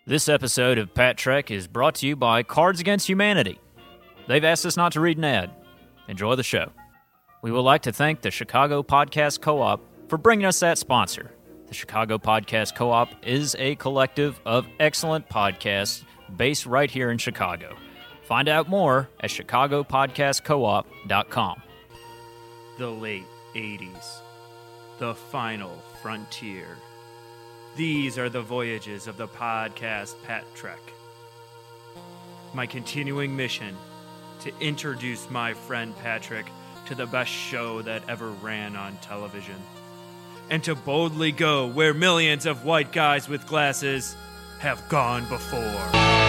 This episode of Pat Trek is brought to you by Cards Against Humanity. They've asked us not to read an ad. Enjoy the show. We would like to thank the Chicago Podcast Co-op for bringing us that sponsor. The Chicago Podcast Co-op is a collective of excellent podcasts based right here in Chicago. Find out more at chicagopodcastcoop.com. The late 80s. The final frontier. These are the voyages of the podcast Pat Trek. My continuing mission to introduce my friend Patrick to the best show that ever ran on television. And to boldly go where millions of white guys with glasses have gone before.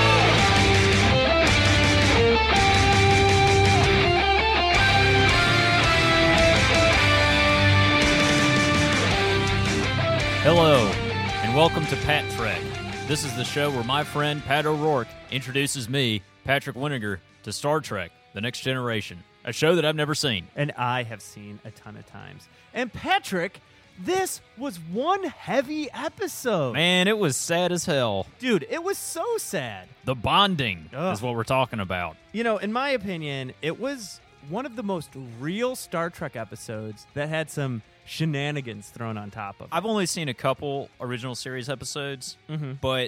Hello, and welcome to Pat Trek. This is the show where my friend Pat O'Rourke introduces me, Patrick Winninger, to Star Trek: The Next Generation, a show that I've never seen. And I have seen a ton of times. And Patrick, this was one heavy episode. Man, it was sad as hell. Dude, it was so sad. The bonding Ugh. is what we're talking about. You know, in my opinion, it was one of the most real Star Trek episodes that had some shenanigans thrown on top of it. I've only seen a couple original series episodes, Mhm. but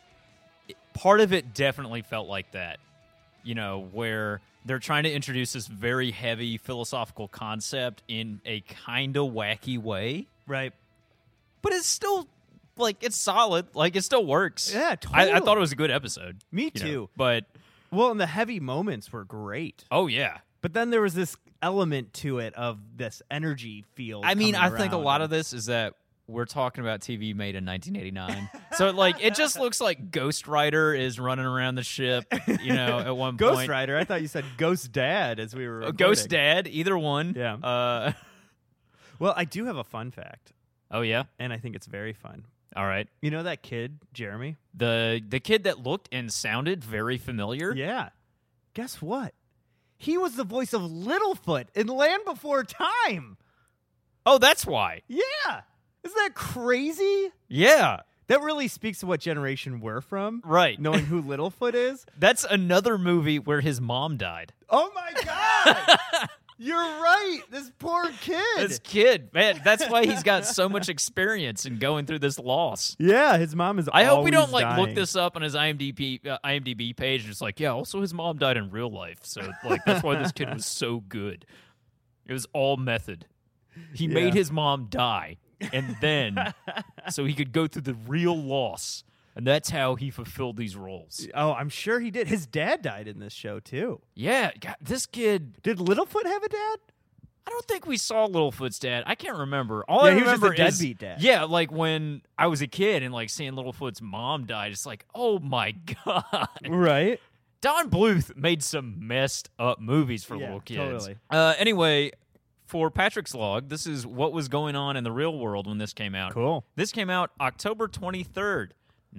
part of it definitely felt like that. You know, where they're trying to introduce this very heavy philosophical concept in a kind of wacky way. Right. But it's still, like, it's solid. Like, it still works. Yeah, I totally. thought it was a good episode. Me you know, too. But, Well, and the heavy moments were great. oh, yeah. But then there was this element to it of this energy field. I mean, coming I think a around. lot of this is that we're talking about TV made in 1989. So, like, it just looks like Ghost Rider is running around the ship, you know, at one Ghost point. Rider. I thought you said Ghost Dad as we were recording. Ghost Dad, either one. Yeah. Well, I do have a fun fact, Oh, yeah? and I think it's very fun. All right. You know that kid, Jeremy? The kid that looked and sounded very familiar. Yeah. Guess what? He was the voice of Littlefoot in Land Before Time. Oh, that's why. Yeah. Isn't that crazy? Yeah. That really speaks to what generation we're from. Right. Knowing who Littlefoot is. That's another movie where his mom died. Oh my God. You're right. This poor kid. This kid, man, that's why he's got so much experience in going through this loss. Yeah, his mom is I hope we don't always look dying. this up on his IMDb page. And it's like, yeah, also his mom died in real life, so like that's why this kid was so good. It was all method. He made his mom die, and then so he could go through the real loss, and that's how he fulfilled these roles. Oh, I'm sure he did. His dad died in this show, too. Yeah, God, this kid. Did Littlefoot have a dad? I don't think we saw Littlefoot's dad. I can't remember. All Yeah, I he was just remember a is deadbeat dad. Yeah, like when I was a kid and like seeing Littlefoot's mom died, it's like, oh my God. Right. Don Bluth made some messed up movies for Yeah, little kids. totally. Anyway, for Patrick's log, this is what was going on in the real world when this came out. Cool. This came out October 23rd,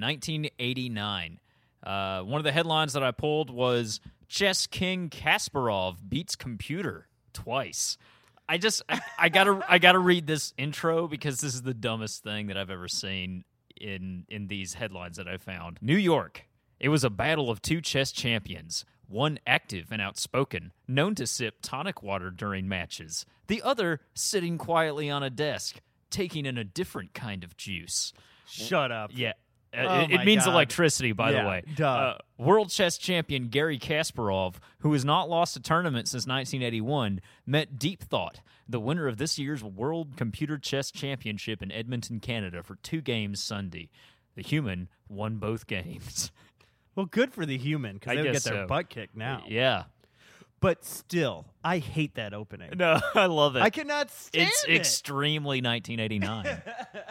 1989. One of the headlines that I pulled was Chess King Kasparov beats computer twice. I gotta read this intro because this is the dumbest thing that I've ever seen in these headlines that I found. New York. It was a battle of two chess champions. One active and outspoken, known to sip tonic water during matches. The other sitting quietly on a desk, taking in a different kind of juice. Shut up. Yeah. Oh It my means God. electricity, by the Yeah, way. duh. World chess champion Gary Kasparov, who has not lost a tournament since 1981, met Deep Thought, the winner of this year's World Computer Chess Championship in Edmonton, Canada, for 2 games Sunday. The human won both games. Well, good for the human because I they would get guess their so. butt kicked now. Yeah. But still, I hate that opening. No, I love it. I cannot stand It's it. extremely 1989.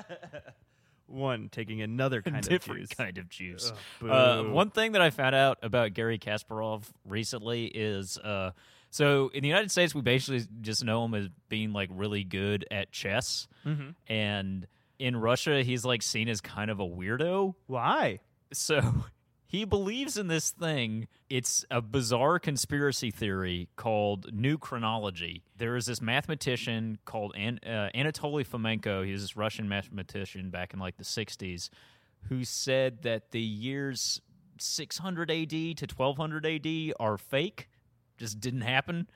One taking another kind of Different juice. kind of juice. Ugh, boo. One thing that I found out about Gary Kasparov recently is so in the United States, we basically just know him as being like really good at chess. Mhm. And in Russia, he's like seen as kind of a weirdo. Why? So he believes in this thing. It's a bizarre conspiracy theory called New Chronology. There is this mathematician called Anatoly Fomenko. He was this Russian mathematician back in like the 60s who said that the years 600 AD to 1200 AD are fake, just didn't happen.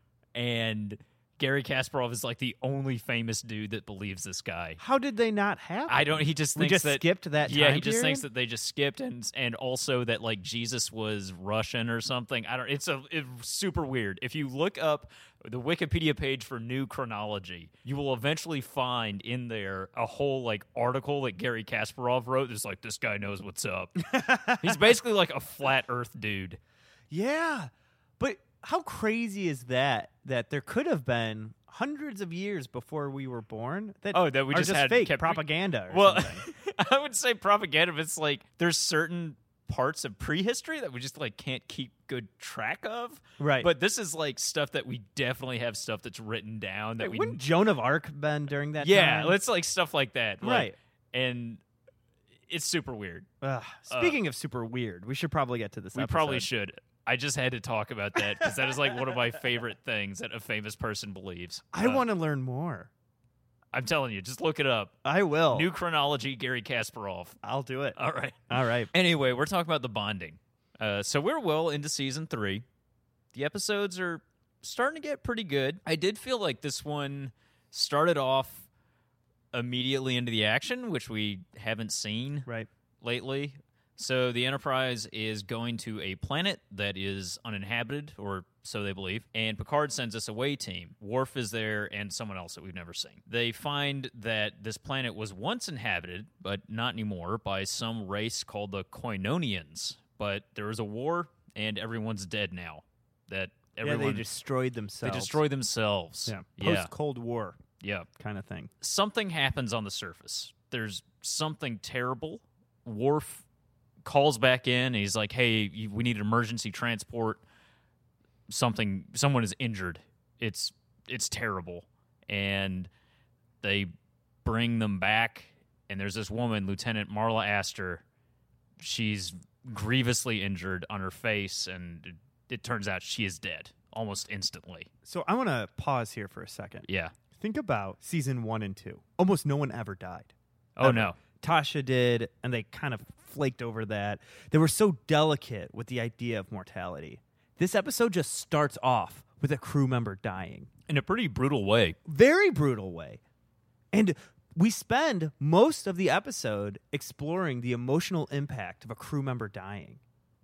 And Gary Kasparov is like the only famous dude that believes this guy. How did they not have it? I don't. He just We thinks just that skipped that Yeah, time he just period? thinks that they just skipped, and also that like Jesus was Russian or something. I don't. It's super weird. If you look up the Wikipedia page for New Chronology, you will eventually find in there a whole like article that Gary Kasparov wrote. That's like, this guy knows what's up. He's basically like a flat Earth dude. Yeah, but how crazy is that there could have been hundreds of years before we were born that That we are just had fake kept propaganda or Well, something. I would say propaganda, but it's like there's certain parts of prehistory that we just like can't keep good track of. Right. But this is like stuff that we definitely have stuff that's written down that we Wouldn't Joan of Arc been during that Yeah, time? it's like stuff like that. Like, Right. And it's super weird. Speaking of super weird, we should probably get to this We episode. probably should. I just had to talk about that because that is like one of my favorite things that a famous person believes. I want to learn more. I'm telling you, just look it up. I will. New Chronology, Gary Kasparov. I'll do it. All right. All right. Anyway, we're talking about the bonding. So we're well into season 3. The episodes are starting to get pretty good. I did feel like this one started off immediately into the action, which we haven't seen Right. lately. So the Enterprise is going to a planet that is uninhabited, or so they believe, and Picard sends us away team. Worf is there and someone else that we've never seen. They find that this planet was once inhabited, but not anymore, by some race called the Koinonians. But there was a war, and everyone's dead now. That everyone they destroyed themselves. they destroy themselves. Yeah. Post-Cold War yeah. kind of thing. Something happens on the surface. There's something terrible. Worf calls back in and he's like, hey, we need emergency transport. Someone is injured. It's terrible. And they bring them back, and there's this woman, Lieutenant Marla Astor. She's grievously injured on her face, and it turns out she is dead almost instantly. So I want to pause here for a second. Yeah. Think about season 1 and 2. Almost no one ever died. Oh, Ever. no. Tasha did, and they kind of flaked over that. They were so delicate with the idea of mortality. This episode just starts off with a crew member dying. In a pretty brutal way. Very brutal way. And we spend most of the episode exploring the emotional impact of a crew member dying.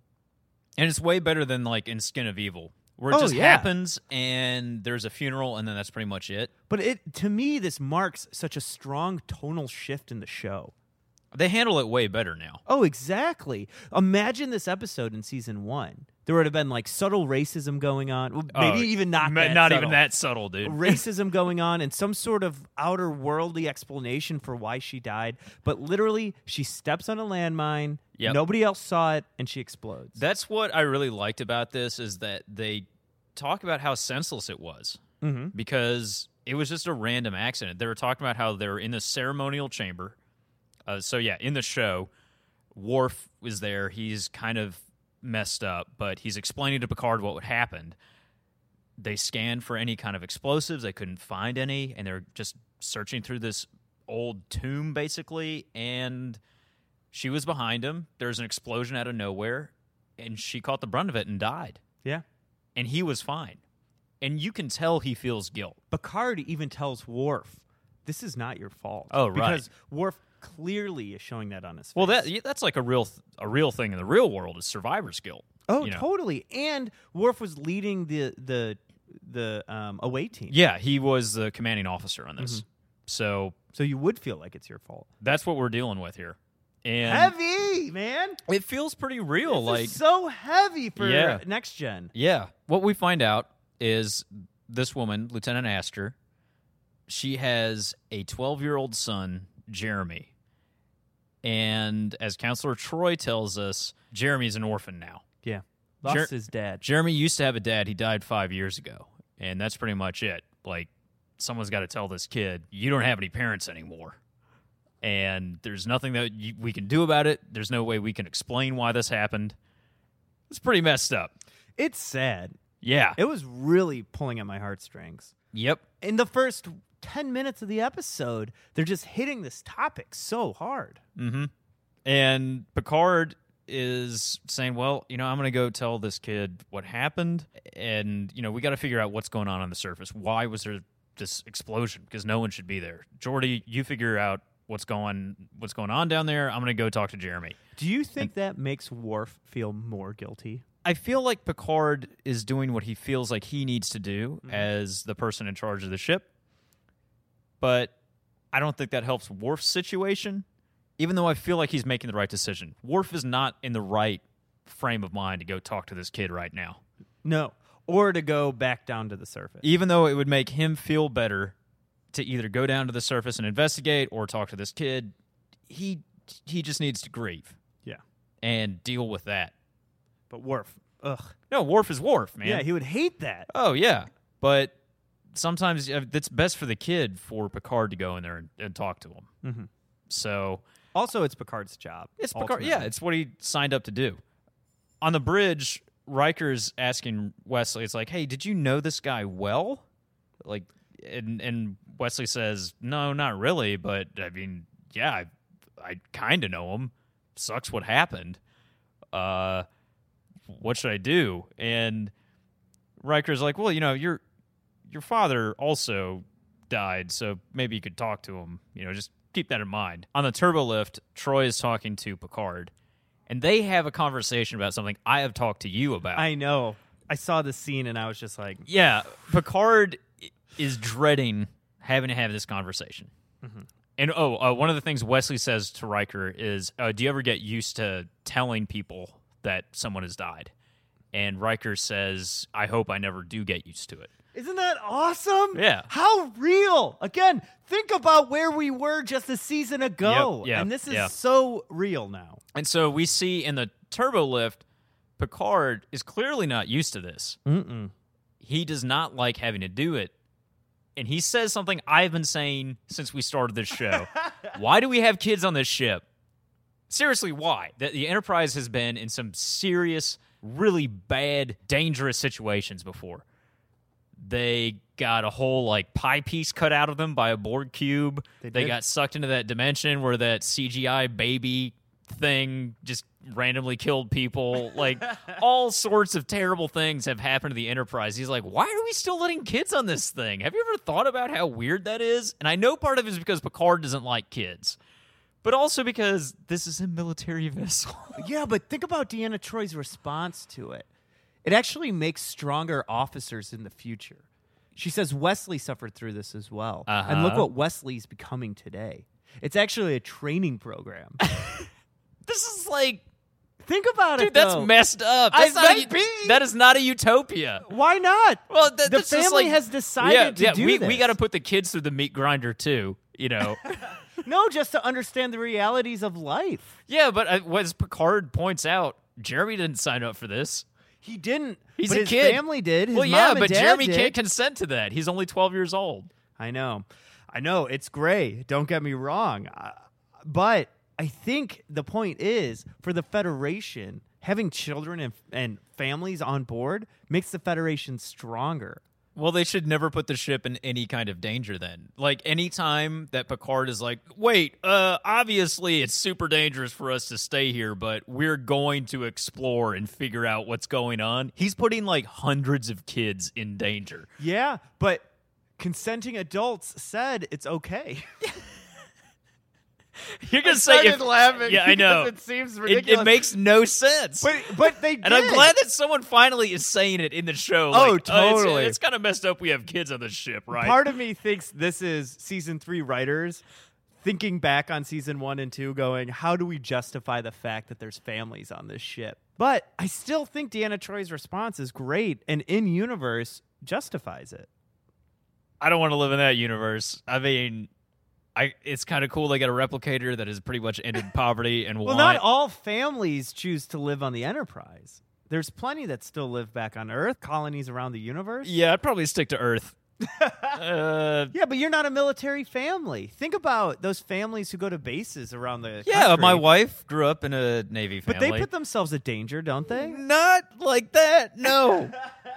And it's way better than like in Skin of Evil, where it Oh, just yeah. happens and there's a funeral and then that's pretty much it. But to me, this marks such a strong tonal shift in the show. They handle it way better now. Oh, exactly. Imagine this episode in season 1. There would have been like subtle racism going on. Well, maybe even not that Not subtle. even that subtle, dude. Racism going on and some sort of outer worldly explanation for why she died. But literally, she steps on a landmine. Yep. Nobody else saw it, and she explodes. That's what I really liked about this, is that they talk about how senseless it was. Mm-hmm. Because it was just a random accident. They were talking about how they were in the ceremonial chamber. In the show, Worf was there. He's kind of messed up, but he's explaining to Picard what happened. They scanned for any kind of explosives. They couldn't find any, and they're just searching through this old tomb, basically, and she was behind him. There's an explosion out of nowhere, and she caught the brunt of it and died. Yeah. And he was fine. And you can tell he feels guilt. Picard even tells Worf, this is not your fault. Oh, right. Because Worf clearly is showing that on his face. Well, that's like a real thing in the real world, is survivor's guilt. Oh, you know? totally. And Worf was leading the away team. Yeah, he was the commanding officer on this. Mm-hmm. So So you would feel like it's your fault. that's what we're dealing with here. And Heavy, man. it feels pretty real. This like, is so heavy for Yeah. next gen. yeah. What we find out is this woman, Lieutenant Astor, she has a 12-year-old son, Jeremy. And as Counselor Troy tells us, Jeremy's an orphan now. Yeah. Lost his dad. Jeremy used to have a dad. He died 5 years ago. And that's pretty much it. Like, someone's got to tell this kid, you don't have any parents anymore. And there's nothing that we can do about it. There's no way we can explain why this happened. It's pretty messed up. It's sad. Yeah. It was really pulling at my heartstrings. Yep. In the first 10 minutes of the episode, they're just hitting this topic so hard. Mm-hmm. And Picard is saying, well, I'm going to go tell this kid what happened, and, we got to figure out what's going on the surface. Why was there this explosion? Because no one should be there. Geordi, you figure out what's going on down there. I'm going to go talk to Jeremy. Do you think that makes Worf feel more guilty? I feel like Picard is doing what he feels like he needs to do as the person in charge of the ship, but I don't think that helps Worf's situation, even though I feel like he's making the right decision. Worf is not in the right frame of mind to go talk to this kid right now. No. Or to go back down to the surface. Even though it would make him feel better to either go down to the surface and investigate or talk to this kid, he just needs to grieve. Yeah. And deal with that. But Worf, ugh. No, Worf is Worf, man. Yeah, he would hate that. Oh, yeah. But sometimes it's best for the kid for Picard to go in there and talk to him. Mm-hmm. So... Also, it's Picard's job. It's Picard. Yeah, it's what he signed up to do. On the bridge, Riker's asking Wesley, it's like, hey, did you know this guy well? Like, and Wesley says, no, not really, but, I mean, yeah, I kind of know him. Sucks what happened. What should I do? And Riker's like, well, your father also died, so maybe you could talk to him, just keep that in mind. On the turbo lift, Troy is talking to Picard, and they have a conversation about something I have talked to you about. I know. I saw the scene, and I was just like... Yeah, Picard is dreading having to have this conversation. Mm-hmm. And, one of the things Wesley says to Riker is, do you ever get used to telling people that someone has died? And Riker says, I hope I never do get used to it. Isn't that awesome? Yeah. How real. Again, think about where we were just a season ago. Yep, and this is so real now. And so we see in the turbo lift, Picard is clearly not used to this. Mm-mm. He does not like having to do it. And he says something I've been saying since we started this show. Why do we have kids on this ship? Seriously, why? The Enterprise has been in some serious, really bad, dangerous situations before. They got a whole pie piece cut out of them by a Borg cube. They got sucked into that dimension where that CGI baby thing just randomly killed people. All sorts of terrible things have happened to the Enterprise. He's like, why are we still letting kids on this thing? Have you ever thought about how weird that is? And I know part of it is because Picard doesn't like kids, but also because this is a military vessel. Yeah, but think about Deanna Troy's response to it. It actually makes stronger officers in the future. She says Wesley suffered through this as well. Uh-huh. And look what Wesley's becoming today. It's actually a training program. This is think about dude, it, though. that's messed up. That is not a utopia. Why not? Well, the that's just family has decided to do this. We got to put the kids through the meat grinder too, No, just to understand the realities of life. Yeah, but as Picard points out, Jeremy didn't sign up for this. He didn't. He's but a his kid. family did. His well, mom yeah, and but dad Jeremy did. can't consent to that. He's only 12 years old. I know. It's gray. Don't get me wrong. But I think the point is, for the Federation, having children and families on board makes the Federation stronger. Well, they should never put the ship in any kind of danger then. Any time that Picard is like, wait, obviously it's super dangerous for us to stay here, but we're going to explore and figure out what's going on. He's putting hundreds of kids in danger. Yeah, but consenting adults said it's okay. You're going to say started laughing. Yeah, I know. It seems ridiculous. It makes no sense. But they did. And I'm glad that someone finally is saying it in the show. Oh, totally. It's kind of messed up we have kids on the ship, right? Part of me thinks this is season 3 writers thinking back on season 1 and 2 going, how do we justify the fact that there's families on this ship? But I still think Deanna Troy's response is great and in universe justifies it. I don't want to live in that universe. I mean, it's kind of cool they got a replicator that has pretty much ended poverty and well, not all families choose to live on the Enterprise. There's plenty that still live back on Earth, colonies around the universe. Yeah, I'd probably stick to Earth. Yeah, but you're not a military family. Think about those families who go to bases around the Yeah, country. my wife grew up in a Navy family. But they put themselves in danger, don't they? Not like that, no.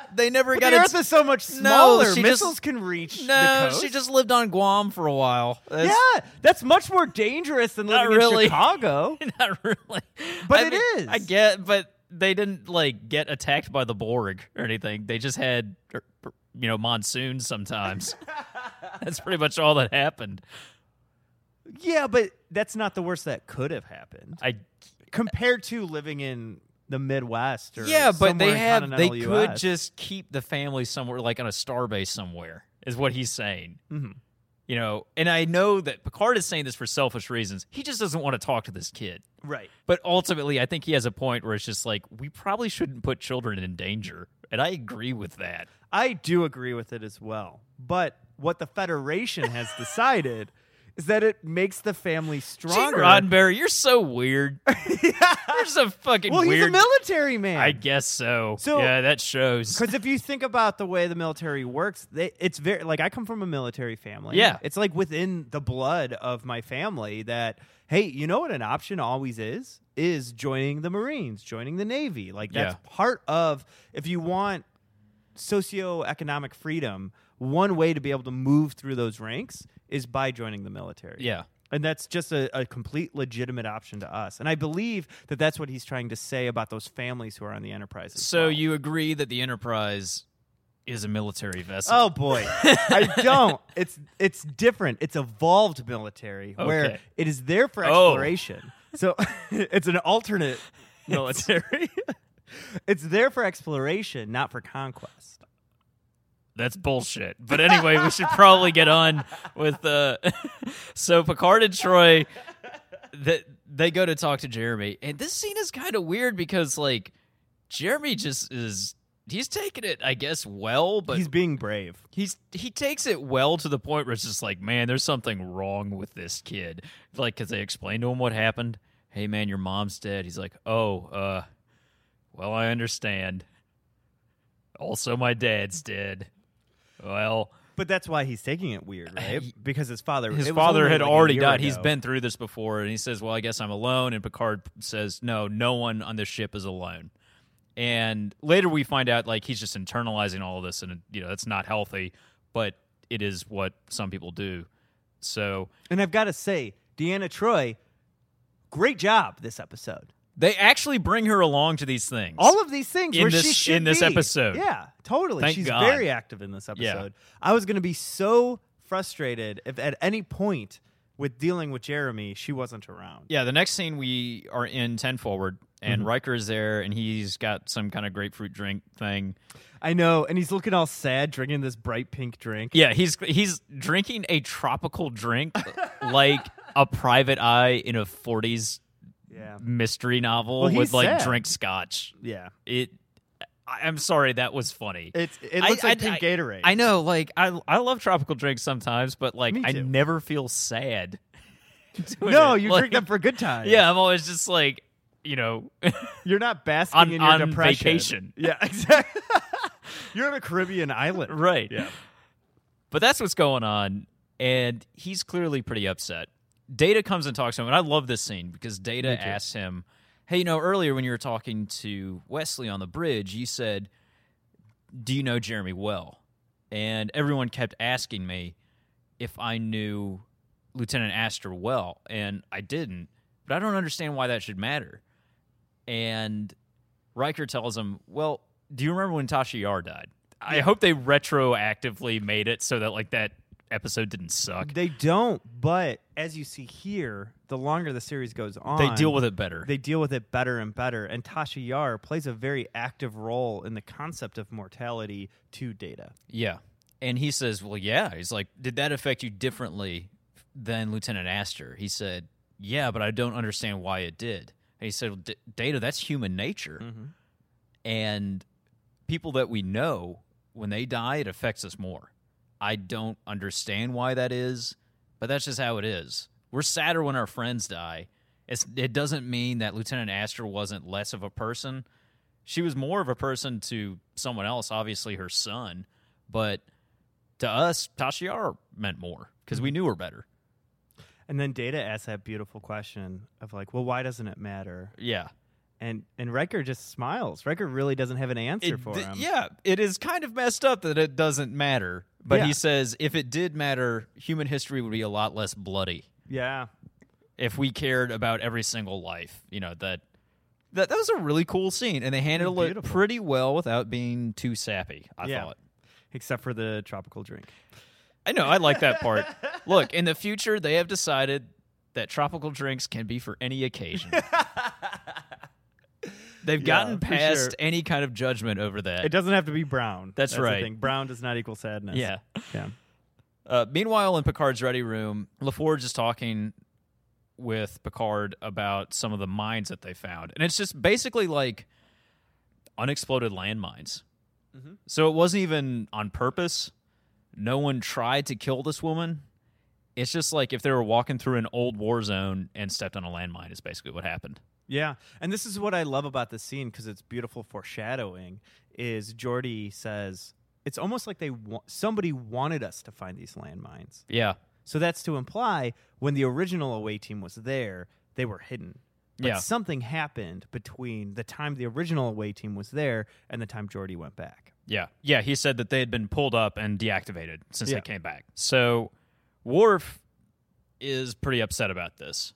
they never But got the a Earth is so much smaller. she Missiles just- can reach the No, coast. she just lived on Guam for a while. That's Yeah, that's much more dangerous than Not living really. in Chicago. not really. But I it mean, is. I get, but they didn't like get attacked by the Borg or anything. They just had, monsoons sometimes. That's pretty much all that happened. Yeah, but that's not the worst that could have happened. I Compared to living in the Midwest or Yeah, but somewhere they in continental could US. just keep the family somewhere, like on a starbase somewhere, is what he's saying. Mhm. And I know that Picard is saying this for selfish reasons. He just doesn't want to talk to this kid. Right. But ultimately, I think he has a point where it's just like, we probably shouldn't put children in danger. And I agree with that. I do agree with it as well. But what the Federation has decided is that it makes the family Gene stronger. Roddenberry, you're so weird. You're so fucking Well, weird. he's a military man. I guess so. So- Yeah, that shows. Because if you think about the way the military works, it's very like I come from a military family. Yeah. It's like within the blood of my family that, hey, you know what an option always is joining the Marines, joining the Navy. Like that's part of, if you want socioeconomic freedom, one way to be able to move through those ranks is by joining the military. Yeah. And that's just a complete legitimate option to us. And I believe that that's what he's trying to say about those families who are on the Enterprise as So well. you agree that the Enterprise is a military vessel? Oh boy, I don't. It's different. It's evolved military where Okay. it is there for Oh. exploration. So it's an alternate military. It's there for exploration, not for conquest. That's bullshit. But anyway, we should probably get on with so Picard and Troy, they go to talk to Jeremy, and this scene is kind of weird because like Jeremy just he's taking it, I guess, well, but He's being brave. he takes it well to the point where it's just like, man, there's something wrong with this kid. Like, because they explain to him what happened. Hey, man, your mom's dead. He's like, oh, well, I understand. Also, my dad's dead. Well, But that's why he's taking it weird, right? Because his father it was father only had like a already year died. ago. He's been through this before, and he says, well, I guess I'm alone. And Picard says, no one on this ship is alone. And later we find out, like, he's just internalizing all of this, and, that's not healthy, but it is what some people do. So And I've got to say, Deanna Troi, great job this episode. they actually bring her along to these things. All of these things In where this- she should in this be. episode. Yeah, totally. Thank She's God. very active in this episode. I was going to be so frustrated if at any point with dealing with Jeremy she wasn't around. Yeah, the next scene we are in 10 Forward, and Riker is there, and he's got some kind of grapefruit drink thing. I know, and he's looking all sad drinking this bright pink drink. Yeah, he's drinking a tropical drink like a Private Eye in a 40s Yeah. mystery novel Well, he's would like sad. drink scotch. Yeah. I'm sorry, that was funny. It looks like pink Gatorade. I know, like I love tropical drinks sometimes, but like Me I too. never feel sad. doing No, it. you Like, drink them for good times. Yeah, I'm always just like, You're not basking On- in your on depression. vacation. Yeah, exactly. You're on a Caribbean island. right. Yeah. But that's what's going on, and he's clearly pretty upset. Data comes and talks to him, and I love this scene because Data asks him, hey, earlier when you were talking to Wesley on the bridge, you said, do you know Jeremy well? And everyone kept asking me if I knew Lieutenant Astor well, and I didn't, but I don't understand why that should matter. And Riker tells him, well, do you remember when Tasha Yar died? I hope they retroactively made it so that like that episode didn't suck. They don't, but as you see here, the longer the series goes on, They deal with it better. They deal with it better and better. And Tasha Yar plays a very active role in the concept of mortality to Data. Yeah. And he says, well, yeah. He's like, did that affect you differently than Lieutenant Astor? He said, yeah, but I don't understand why it did. And he said, well, Data, that's human nature. And people that we know, when they die, it affects us more. I don't understand why that is, but that's just how it is. We're sadder when our friends die. It doesn't mean that Lieutenant Astor wasn't less of a person. She was more of a person to someone else, obviously her son, but to us, Tasha Yar meant more because we knew her better. And then Data asks that beautiful question of like, well, why doesn't it matter? Yeah. And Riker just smiles. Riker really doesn't have an answer for him. Yeah, it is kind of messed up that it doesn't matter. But Yeah. he says if it did matter, human history would be a lot less bloody. Yeah. If we cared about every single life, that was a really cool scene, and they handled it Beautiful. pretty well without being too sappy. I Yeah. thought. Except for the tropical drink. I know, I like that part. Look, in the future, they have decided that tropical drinks can be for any occasion. They've gotten for past sure. any kind of judgment over that. It doesn't have to be brown. That's the right. thing. Brown does not equal sadness. Yeah. Yeah. Meanwhile, in Picard's ready room, LaForge is talking with Picard about some of the mines that they found. And it's just basically like unexploded landmines. Mm-hmm. So it wasn't even on purpose. No one tried to kill this woman. It's just like if they were walking through an old war zone and stepped on a landmine is basically what happened. Yeah, and this is what I love about this scene because it's beautiful foreshadowing. Is Geordi says it's almost like somebody wanted us to find these landmines. Yeah. So that's to imply when the original away team was there, they were hidden. But Yeah. something happened between the time the original away team was there and the time Geordi went back. Yeah. Yeah, he said that they had been pulled up and deactivated since Yeah. they came back. So Worf is pretty upset about this.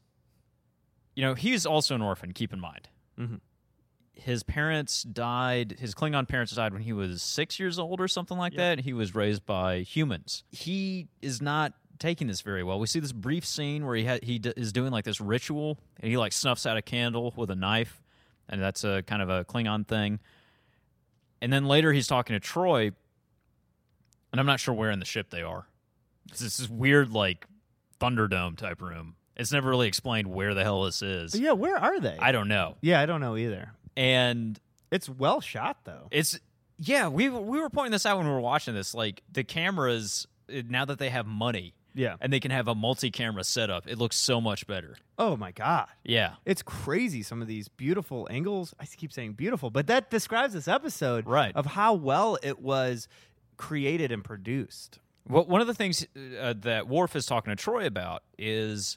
He's also an orphan, keep in mind. Mhm. His parents died, his Klingon parents died when he was 6 years old or something like Yeah. that. He was raised by humans. He is not taking this very well. We see this brief scene where he is doing like this ritual, and he like snuffs out a candle with a knife, and that's a kind of a Klingon thing. And then later he's talking to Troy, and I'm not sure where in the ship they are. It's this weird like Thunderdome type room. It's never really explained where the hell this is. But yeah, where are they? I don't know. Yeah, I don't know either. And It's well shot though. we were pointing this out when we were watching this. Like the cameras, now that they have money Yeah. and they can have a multi-camera setup, it looks so much better. Oh my god. Yeah. It's crazy, some of these beautiful angles. I keep saying beautiful, but that describes this episode Right. of how well it was created and produced. Well, one of the things that Worf is talking to Troy about is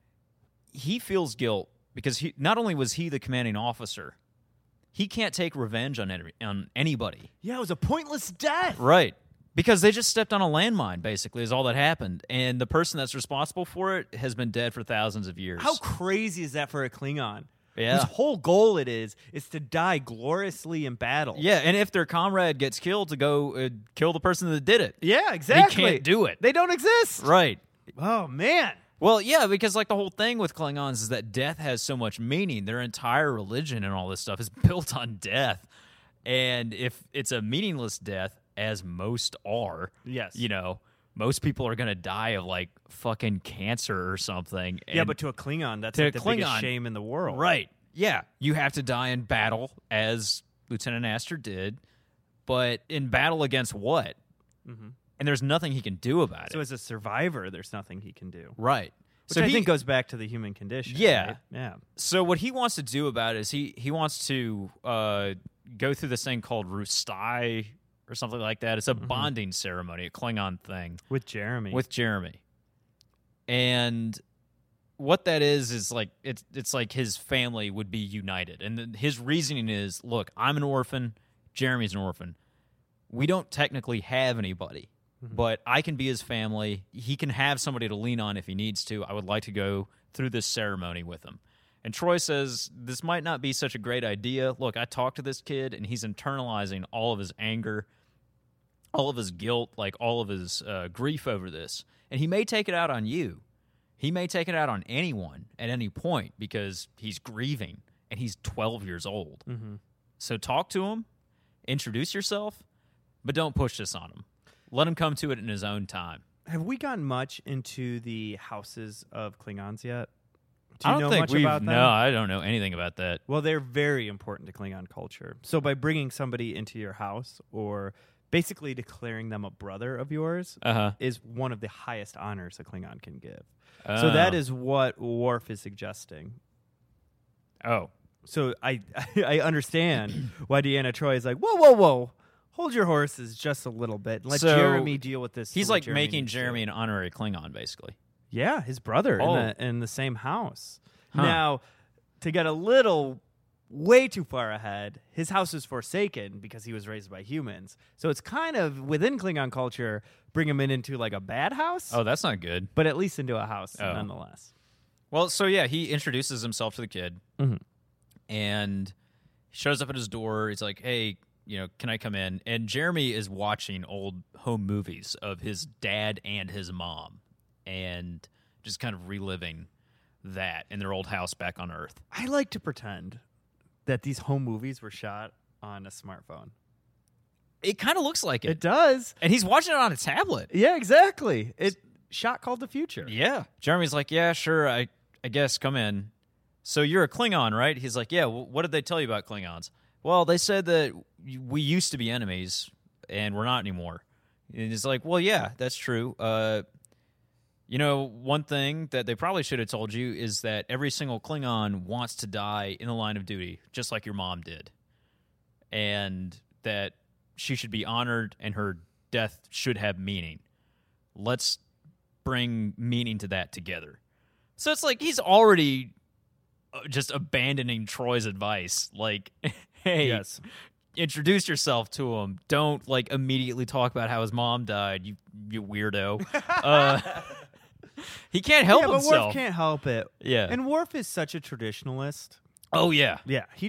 he feels guilt because not only was he the commanding officer, he can't take revenge on anybody. Yeah, it was a pointless death. Right. Because they just stepped on a landmine, basically, is all that happened. And the person that's responsible for it has been dead for thousands of years. How crazy is that for a Klingon? Yeah. Whose whole goal it is to die gloriously in battle. Yeah, and if their comrade gets killed, to go kill the person that did it. Yeah, exactly. They can't do it. They don't exist. Right. Oh, man. Well, yeah, because like the whole thing with Klingons is that death has so much meaning. Their entire religion and all this stuff is built on death. And if it's a meaningless death, as most are, Yes. most people are going to die of like fucking cancer or something. Yeah, And- but to a Klingon, that's to like a the biggest Klingon, shame in the world. Right. Yeah. You have to die in battle, as Lieutenant Astor did. But in battle against what? Mm-hmm. And there's nothing he can do about So it. as a survivor, there's nothing he can do. Right. Which I think goes back to the human condition. Yeah. Right? Yeah. So what he wants to do about it is he wants to go through this thing called Rustai or something like that. It's a bonding ceremony, a Klingon thing With Jeremy. with Jeremy. And what that is like it's like his family would be united. And his reasoning is, look, I'm an orphan, Jeremy's an orphan. We don't technically have anybody, but I can be his family. He can have somebody to lean on if he needs to. I would like to go through this ceremony with him. And Troy says, this might not be such a great idea. Look, I talked to this kid, and he's internalizing all of his anger, all of his guilt, like all of his grief over this. And he may take it out on you. He may take it out on anyone at any point because he's grieving, and he's 12 years old. Mm-hmm. So talk to him, introduce yourself, but don't push this on him. Let him come to it in his own time. Have we gotten much into the houses of Klingons yet? Do I you don't know think much we've. about them? No, I don't know anything about that. Well, they're very important to Klingon culture. So by bringing somebody into your house or basically declaring them a brother of yours is one of the highest honors a Klingon can give. So that is what Worf is suggesting. Oh. So I understand why Deanna Troi is like, whoa. Hold your horses just a little bit. Let So, Jeremy deal with this. He's the way like Jeremy making needs to. Jeremy an honorary Klingon, basically. Yeah, his brother Oh. in the same house. Huh. Now, to get a little way too far ahead. His house is forsaken because he was raised by humans. So it's kind of within Klingon culture, bring him into like a bad house, Oh, that's not good. but at least into a house Oh. nonetheless. Well, so yeah, he introduces himself to the kid, Mhm. and he shows up at his door. He's like, "Hey, can I come in?" And Jeremy is watching old home movies of his dad and his mom, and just kind of reliving that in their old house back on Earth. I like to pretend that these home movies were shot on a smartphone. It kind of looks like it. It does. And he's watching it on a tablet. Yeah, exactly. It shot called The Future. Yeah. Jeremy's like, "Yeah, sure, I guess, come in. So you're a Klingon, right?" He's like, "Yeah, what did they tell you about Klingons?" "Well, they said that we used to be enemies, and we're not anymore." And he's like, "Well, yeah, that's true. One thing that they probably should have told you is that every single Klingon wants to die in the line of duty, just like your mom did. And that she should be honored and her death should have meaning. Let's bring meaning to that together." So it's like he's already just abandoning Troy's advice. Like, hey, Yes. introduce yourself to him. Don't like immediately talk about how his mom died, you weirdo. He can't help Yeah, but himself. Worf can't help it. Yeah. And Worf is such a traditionalist. Oh yeah. Yeah, he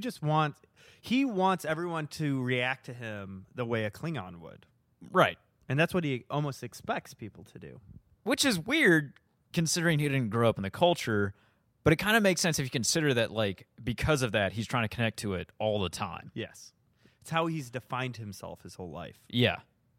wants everyone to react to him the way a Klingon would. Right. And that's what he almost expects people to do. Which is weird considering he didn't grow up in the culture, but it kind of makes sense if you consider that, like, because of that, he's trying to connect to it all the time. Yes. It's how he's defined himself his whole life. Yeah.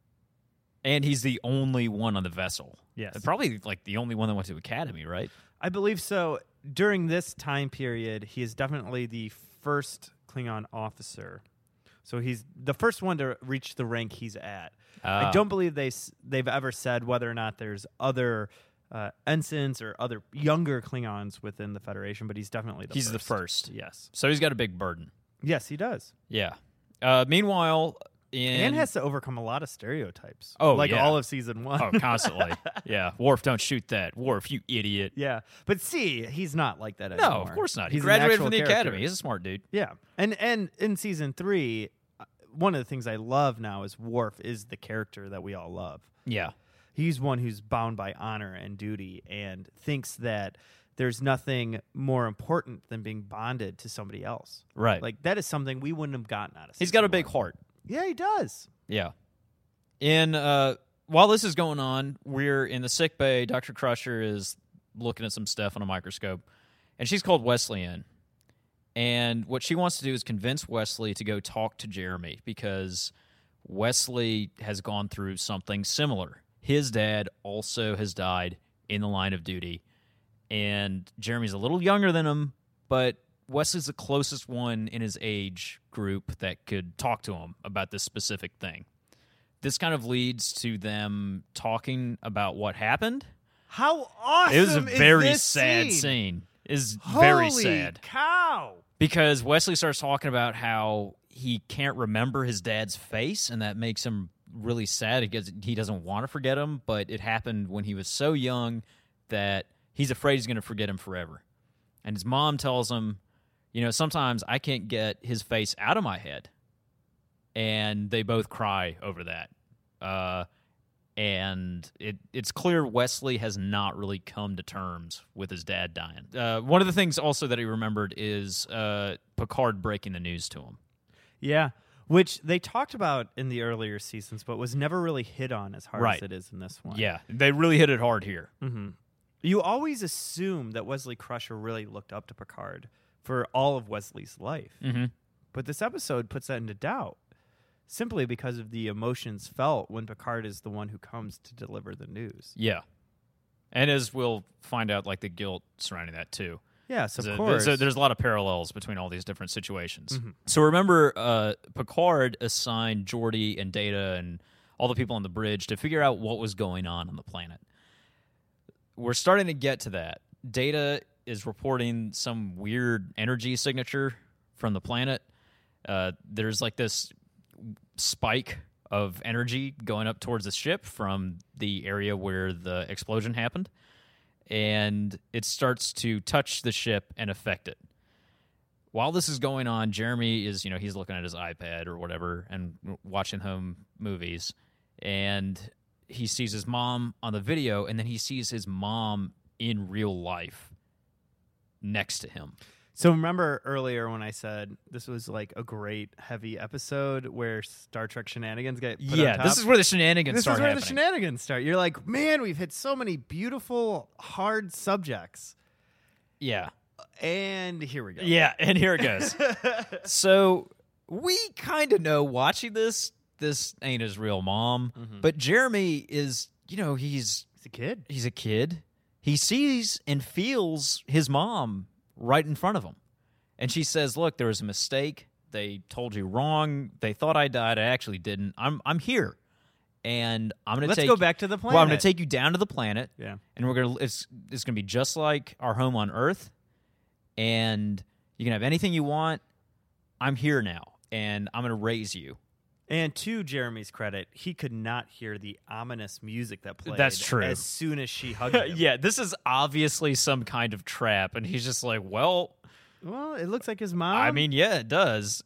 And he's the only one on the vessel. Yes. And probably, like, the only one that went to Academy, right? I believe so. During this time period, he is definitely the first Klingon officer. So he's the first one to reach the rank he's at. I don't believe they've ever said whether or not there's other ensigns or other younger Klingons within the Federation, but he's definitely He's the the first. Yes. So he's got a big burden. Yes, he does. Yeah. Meanwhile, And has to overcome a lot of stereotypes. Oh, like yeah. all of season 1. Oh, constantly. Yeah. Worf, don't shoot that. Worf, you idiot. Yeah. But see, he's not like that No, anymore. of course not. He He's an graduated actual from the character. Academy. He's a smart dude. Yeah. And in season 3, one of the things I love now is Worf is the character that we all love. Yeah. He's one who's bound by honor and duty and thinks that there's nothing more important than being bonded to somebody else. Right. Like, that is something we wouldn't have gotten out of He's got a season big 1. heart. Yeah, he does. Yeah. And while this is going on, we're in the sick bay. Dr. Crusher is looking at some stuff on a microscope, and she's called Wesley in. And what she wants to do is convince Wesley to go talk to Jeremy because Wesley has gone through something similar. His dad also has died in the line of duty, and Jeremy's a little younger than him, but Wesley's the closest one in his age group that could talk to him about this specific thing. This kind of leads to them talking about what happened. How awesome It was a is very this sad scene? scene. It's very Holy sad. cow. Because Wesley starts talking about how he can't remember his dad's face, and that makes him really sad because he doesn't want to forget him, but it happened when he was so young that he's afraid he's going to forget him forever. And his mom tells him, sometimes I can't get his face out of my head. And they both cry over that. And it's clear Wesley has not really come to terms with his dad dying. One of the things also that he remembered is Picard breaking the news to him. Yeah, which they talked about in the earlier seasons, but was never really hit on as hard Right. as it is in this one. Yeah, they really hit it hard here. Mm-hmm. You always assume that Wesley Crusher really looked up to Picard for all of Wesley's life. Mm-hmm. But this episode puts that into doubt simply because of the emotions felt when Picard is the one who comes to deliver the news. Yeah. And as we'll find out, like the guilt surrounding that too. Yes, of So course. there's a lot of parallels between all these different situations. Mhm. So remember, Picard assigned Geordi and Data and all the people on the bridge to figure out what was going on the planet. We're starting to get to that. Data is reporting some weird energy signature from the planet. There's like this spike of energy going up towards the ship from the area where the explosion happened, and it starts to touch the ship and affect it. while this is going on, Jeremy is, he's looking at his iPad or whatever and watching home movies, and he sees his mom on the video, and then he sees his mom in real life next to him. So remember earlier when I said this was like a great heavy episode where Star Trek shenanigans get put on top? This is where the shenanigans start happening. The shenanigans start. You're like, man, we've hit so many beautiful, hard subjects. Yeah. And here we go. Yeah, and here it goes. So we kind of know watching this ain't his real mom, but Jeremy is, he's a kid. He's a kid. He sees and feels his mom right in front of him. And she says, look, there was a mistake. They told you wrong. They thought I died. I actually didn't. I'm here. And I'm going to Let's go back to the planet. Well, I'm going to take you down to the planet. Yeah. And it's going to be just like our home on Earth. And you can have anything you want. I'm here now. And I'm going to raise you. And to Jeremy's credit, he could not hear the ominous music that played. That's true. As soon as she hugged him. Yeah, this is obviously some kind of trap. And he's just like, well, it looks like his mom. I mean, yeah, it does.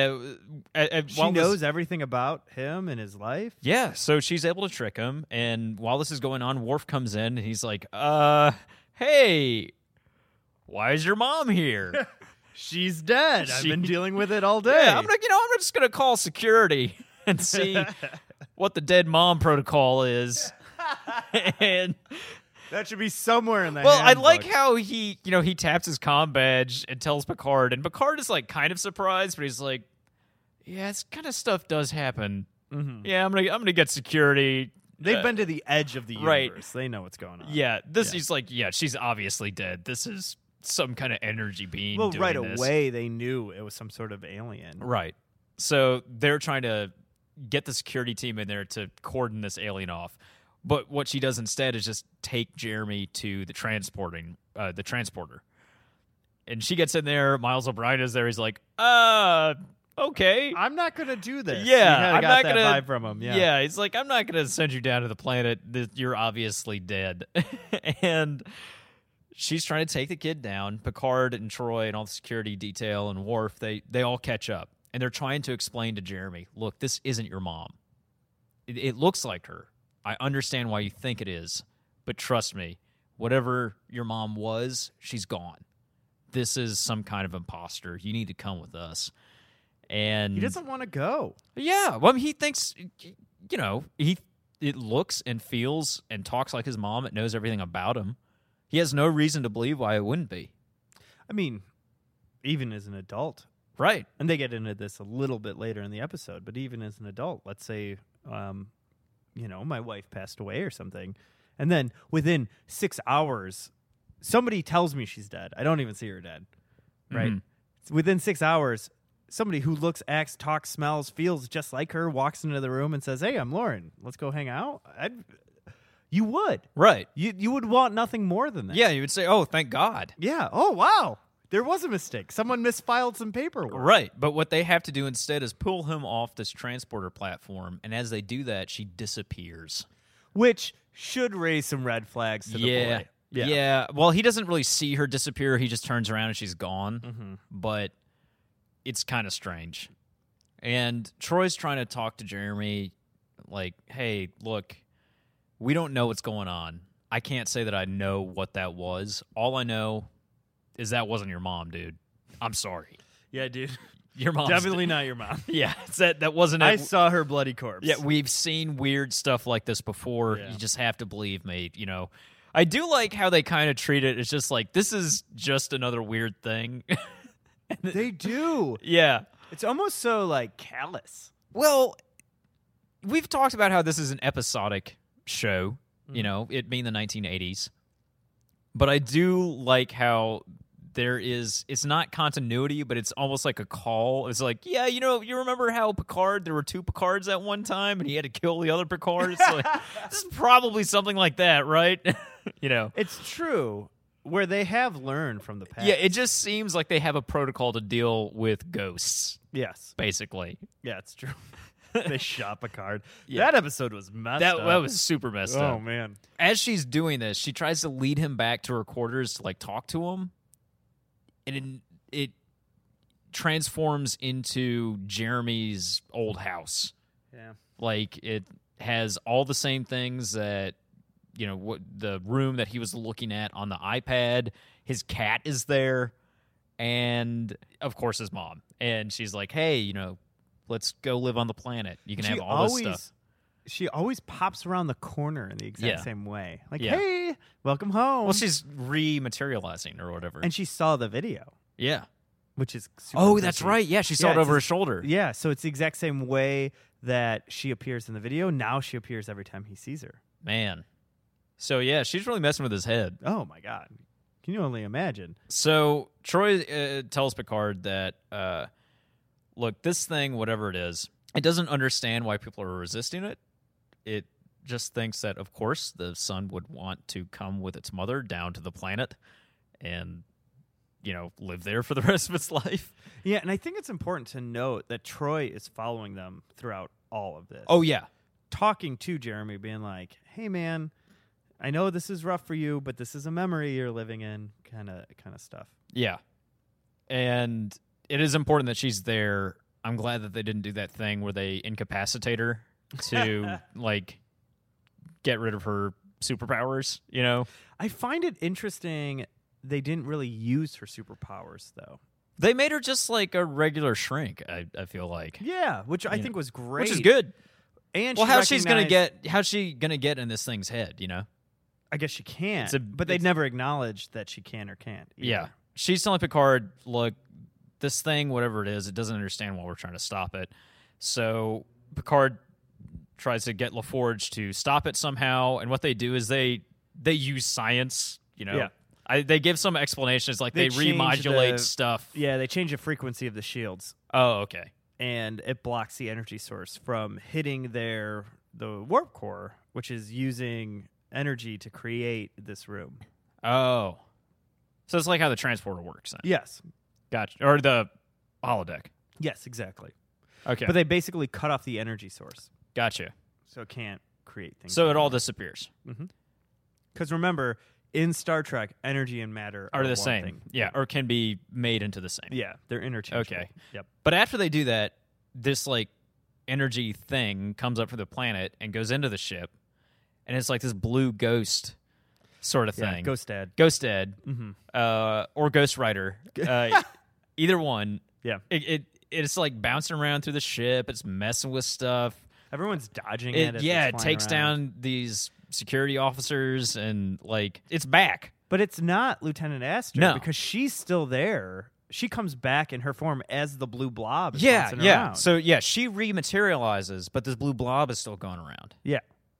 She knows everything about him and his life. Yeah, so she's able to trick him. And while this is going on, Worf comes in and he's like, hey, why is your mom here? She's dead. I've been dealing with it all day. Yeah, I'm just gonna call security and see what the dead mom protocol is. And that should be somewhere in the Well, handbook. I like how he taps his comm badge and tells Picard, and Picard is like kind of surprised, but he's like, yeah, this kind of stuff does happen. Mm-hmm. Yeah, I'm gonna get security. They've been to the edge of the universe. Right. They know what's going on. Yeah, he's like, yeah, she's obviously dead. This is some kind of energy being Well, doing right this. away they knew it was some sort of alien. Right. So they're trying to get the security team in there to cordon this alien off. But what she does instead is just take Jeremy to the transporter. And she gets in there. Miles O'Brien is there. He's like, okay. I'm not going to do this. Yeah, I'm not going to vibe from him. Yeah, he's like, I'm not going to send you down to the planet. You're obviously dead. And she's trying to take the kid down. Picard and Troy and all the security detail and Worf, they all catch up. And they're trying to explain to Jeremy, look, this isn't your mom. It looks like her. I understand why you think it is. But trust me, whatever your mom was, she's gone. This is some kind of imposter. You need to come with us. And he doesn't want to go. Yeah. Well, I mean, he thinks, it looks and feels and talks like his mom. It knows everything about him. He has no reason to believe why it wouldn't be. I mean, even as an adult. Right. And they get into this a little bit later in the episode, but even as an adult, let's say, my wife passed away or something, and then within 6 hours, somebody tells me she's dead. I don't even see her dead, right? Mm-hmm. Within 6 hours, somebody who looks, acts, talks, smells, feels just like her walks into the room and says, hey, I'm Lauren. Let's go hang out. You would. Right. You would want nothing more than that. Yeah, you would say, oh, thank God. Yeah. Oh, wow. There was a mistake. Someone misfiled some paperwork. Right. But what they have to do instead is pull him off this transporter platform, and as they do that, she disappears. Which should raise some red flags to the boy. Yeah. Well, he doesn't really see her disappear. He just turns around and she's gone. Mm-hmm. But it's kind of strange. And Troy's trying to talk to Jeremy like, hey, look, we don't know what's going on. I can't say that I know what that was. All I know is that wasn't your mom, dude. I'm sorry. Yeah, dude. Your mom's definitely not your mom. Yeah, that wasn't it. I saw her bloody corpse. Yeah, we've seen weird stuff like this before. Yeah. You just have to believe me, I do like how they kind of treat it. It's just like, this is just another weird thing. They do. Yeah. It's almost so, callous. Well, we've talked about how this is an episodic show, it being the 1980s. But I do like how it's not continuity, but it's almost like a call. It's like, yeah, you remember how there were two Picards at one time and he had to kill the other Picard? It's like, this is probably something like that, right? It's true, where they have learned from the past. Yeah, it just seems like they have a protocol to deal with ghosts. Yes. Basically. Yeah, it's true. They shot Picard. Yeah. That episode was messed up. That was super messed up. Oh, man. As she's doing this, she tries to lead him back to her quarters to, talk to him. And transforms into Jeremy's old house. Yeah. Like, it has all the same things that, what the room that he was looking at on the iPad. His cat is there, and of course his mom. And she's like, hey, let's go live on the planet. You can have all this stuff. She always pops around the corner in the exact same way. Like, Yeah. hey, welcome home. Well, she's rematerializing or whatever. And she saw the video, yeah. which is super Oh, that's creepy. right. Yeah, she saw Yeah, it over her it's shoulder. Yeah, so it's the exact same way that she appears in the video. Now she appears every time he sees her. Man. So, yeah, she's really messing with his head. Oh, my God. Can you only imagine? So Troy tells Picard that, look, this thing, whatever it is, it doesn't understand why people are resisting it. It just thinks that, of course, the son would want to come with its mother down to the planet and, live there for the rest of its life. Yeah, and I think it's important to note that Troy is following them throughout all of this. Oh, yeah. Talking to Jeremy, being like, hey, man, I know this is rough for you, but this is a memory you're living in, kind of stuff. Yeah. And it is important that she's there. I'm glad that they didn't do that thing where they incapacitate her to, get rid of her superpowers, I find it interesting they didn't really use her superpowers, though. They made her just like a regular shrink, I feel like. Yeah, which I think was great. Which is good. And Well, she how's she gonna recognized- get in this thing's head, I guess she can, It's a- but they it's- never acknowledged that she can or can't. either. Yeah. She's telling Picard, look, this thing, whatever it is, it doesn't understand why we're trying to stop it. So Picard tries to get LaForge to stop it somehow, and what they do is they use science, Yeah. They give some explanations, like They they change remodulate the- stuff. Yeah, they change the frequency of the shields, Oh, okay. and it blocks the energy source from hitting the warp core, which is using energy to create this room. Oh. So it's like how the transporter works then. Yes. Gotcha. Or the holodeck. Yes, exactly. Okay. But they basically cut off the energy source, Gotcha. so it can't create things. So it all disappears. Because remember, in Star Trek, energy and matter Are the one same. thing. Yeah, or can be made into the same. Yeah, they're interchangeable. Okay. Yep. But after they do that, this energy thing comes up from the planet and goes into the ship, and it's like this blue ghost sort of Yeah, thing. Ghost Dad. Ghost Dad, or Ghost Rider, either one. Yeah. It's like bouncing around through the ship. It's messing with stuff. Everyone's dodging it. as It it's flying takes around. down these security officers, and it's back. But it's not Lieutenant Astor No. because she's still there. She comes back in her form as the blue blob. Is Yeah, bouncing yeah. around. So she rematerializes, but this blue blob is still going around. yeah,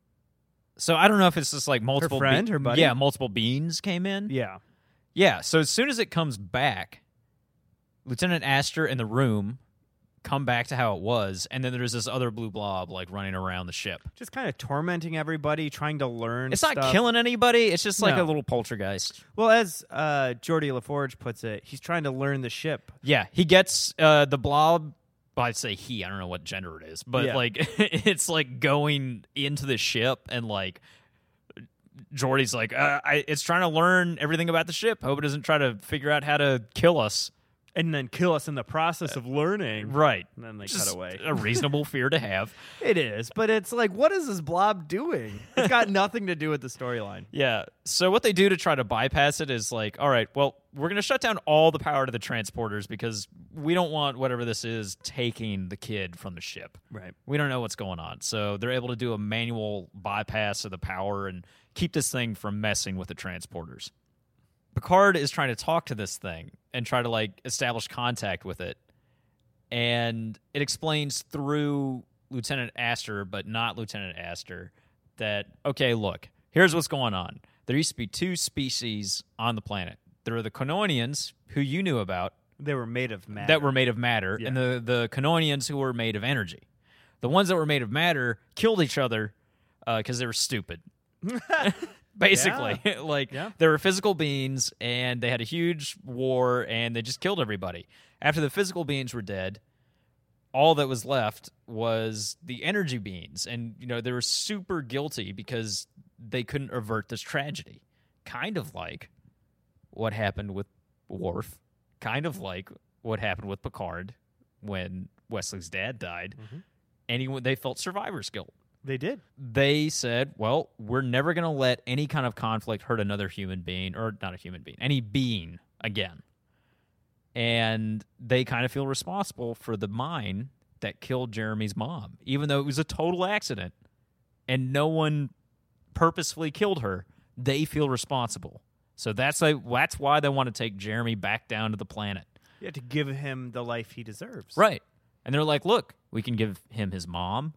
So I don't know if it's just like multiple friend, her buddy? Yeah, multiple beings came in. yeah. Yeah, so as soon as it comes back, Lieutenant Astor and the room come back to how it was, and then there's this other blue blob running around the ship. Just kind of tormenting everybody, trying to learn. It's not stuff. killing anybody, it's just like No. a little poltergeist. Well, as Geordi LaForge puts it, he's trying to learn the ship. Yeah, he gets the blob. Well, I'd say he. I don't know what gender it is, but Yeah. it's going into the ship, and Geordi's it's trying to learn everything about the ship. Hope it doesn't try to figure out how to kill us. And then kill us in the process of learning. Right. And then they Just cut away. a reasonable fear to have. It is, but it's like, what is this blob doing? It's got nothing to do with the storyline. Yeah. So what they do to try to bypass it is all right, well, we're going to shut down all the power to the transporters because we don't want whatever this is taking the kid from the ship. Right. We don't know what's going on. So they're able to do a manual bypass of the power and keep this thing from messing with the transporters. Picard is trying to talk to this thing and try to establish contact with it. And it explains through Lieutenant Astor, but not Lieutenant Astor, that, okay, look, here's what's going on. There used to be two species on the planet. There are the Canonians, who you knew about, They were made of matter. that were made of matter, Yeah. and the Canonians who were made of energy. The ones that were made of matter killed each other because they were stupid. Basically, Yeah. they were physical beings, and they had a huge war, and they just killed everybody. After the physical beings were dead, all that was left was the energy beings, and they were super guilty because they couldn't avert this tragedy. Kind of like what happened with Worf. Kind of like what happened with Picard when Wesley's dad died, and they felt survivor's guilt. They did. They said, well, we're never going to let any kind of conflict hurt another human being, or not a human being, any being again. And they kind of feel responsible for the mine that killed Jeremy's mom, even though it was a total accident and no one purposefully killed her. They feel responsible. So that's why they want to take Jeremy back down to the planet. Yeah, to give him the life he deserves. Right. And they're like, look, we can give him his mom,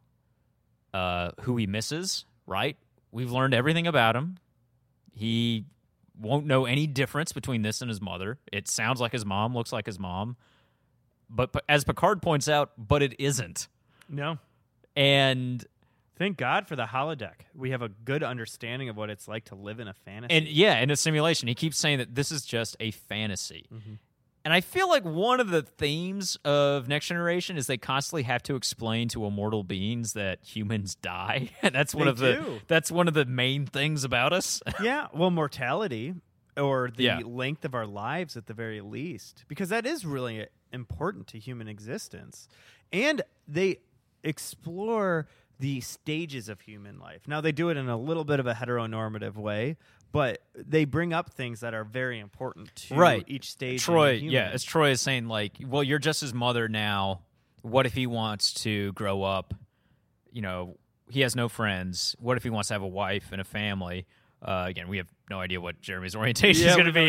who he misses, right? We've learned everything about him. He won't know any difference between this and his mother. It sounds like his mom, looks like his mom. But as Picard points out, but it isn't. No. And thank God for the holodeck. We have a good understanding of what it's like to live in a fantasy. And yeah, in a simulation. He keeps saying that this is just a fantasy. And I feel like one of the themes of Next Generation is they constantly have to explain to immortal beings that humans die. That's one of the main things about us. Yeah, well, mortality or the Yeah. length of our lives at the very least, because that is really important to human existence. And they explore the stages of human life. Now, they do it in a little bit of a heteronormative way, but they bring up things that are very important to each stage. Troy, of human. yeah, as Troy is saying, like, well, you're just his mother now. What if he wants to grow up? You know, he has no friends. What if he wants to have a wife and a family? Again, we have no idea what Jeremy's orientation is going to be.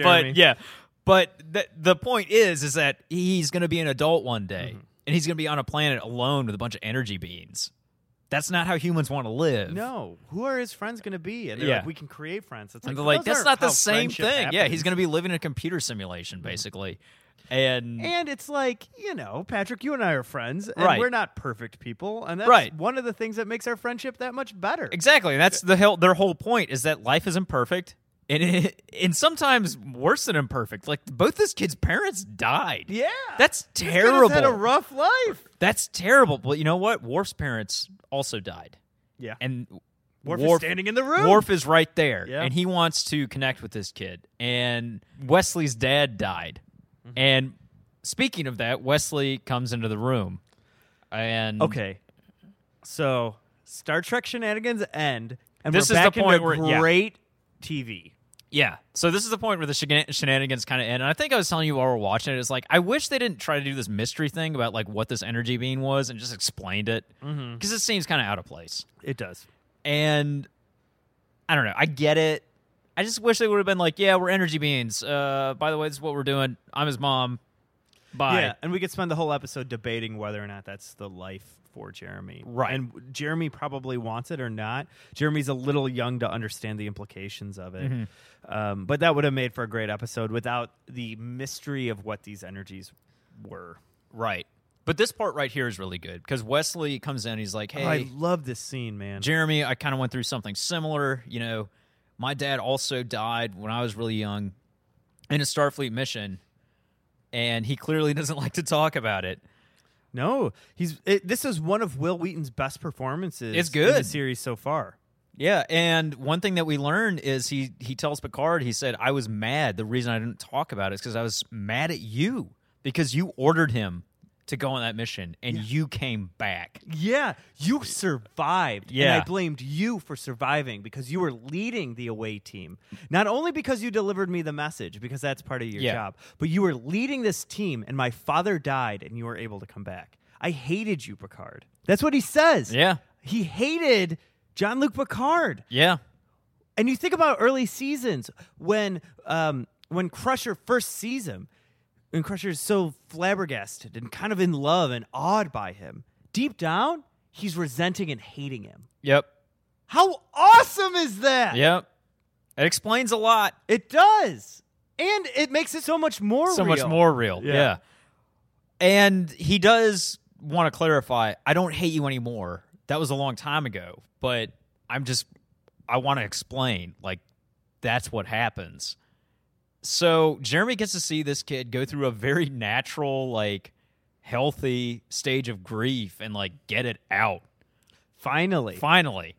But the point is that he's going to be an adult one day, and he's going to be on a planet alone with a bunch of energy beings. That's not how humans want to live. No. Who are his friends going to be? And they're like, we can create friends. It's and they're like, that's not the same thing. Happens. Yeah, he's going to be living in a computer simulation, basically. And it's like, Patrick, you and I are friends, and Right. we're not perfect people, and that's one of the things that makes our friendship that much better. exactly. That's their whole point is that life is imperfect. And sometimes worse than imperfect. Like, both this kid's parents died. Yeah. That's This kid terrible. has had a rough life. That's terrible. But you know what? Worf's parents also died. Yeah. And Worf is standing in the room. Worf is right there. Yeah. And he wants to connect with this kid. And Wesley's dad died. And speaking of that, Wesley comes into the room. And Okay. So, Star Trek shenanigans end, and This we're is the back point into where- great TV. Yeah. So this is the point where the shenanigans kind of end. And I think I was telling you while we were watching it, it's like, I wish they didn't try to do this mystery thing about like what this energy being was and just explained it. Because it seems kind of out of place. It does. And I don't know. I get it. I just wish they would have been like, yeah, we're energy beings. By the way, this is what we're doing. I'm his mom. Bye. Yeah, and we could spend the whole episode debating whether or not that's the life for Jeremy. Right. And Jeremy probably wants it or not. Jeremy's a little young to understand the implications of it. But that would have made for a great episode without the mystery of what these energies were. Right. But this part right here is really good because Wesley comes in. He's like, hey, I love this scene, man. Jeremy, I kind of went through something similar. You know, my dad also died when I was really young in a Starfleet mission, and he clearly doesn't like to talk about it. No, this is one of Will Wheaton's best performances It's good. in the series so far. Yeah, and one thing that we learned is he tells Picard, he said, I was mad. The reason I didn't talk about it is because I was mad at you because you ordered him to go on that mission, and you came back. Yeah, you survived. Yeah. And I blamed you for surviving because you were leading the away team. Not only because you delivered me the message, because that's part of your job, but you were leading this team, and my father died, and you were able to come back. I hated you, Picard. That's what he says. Yeah. He hated Jean-Luc Picard. Yeah. And you think about early seasons when Crusher first sees him, and Crusher's so flabbergasted and kind of in love and awed by him. Deep down, he's resenting and hating him. Yep. How awesome is that? Yep. It explains a lot. It does. And it makes it so much more So real. much more real. Yeah. Yeah. And he does want to clarify, I don't hate you anymore. That was a long time ago. But I want to explain, like, that's what happens. So Jeremy gets to see this kid go through a very natural, like, healthy stage of grief and, like, get it out. Finally. Finally.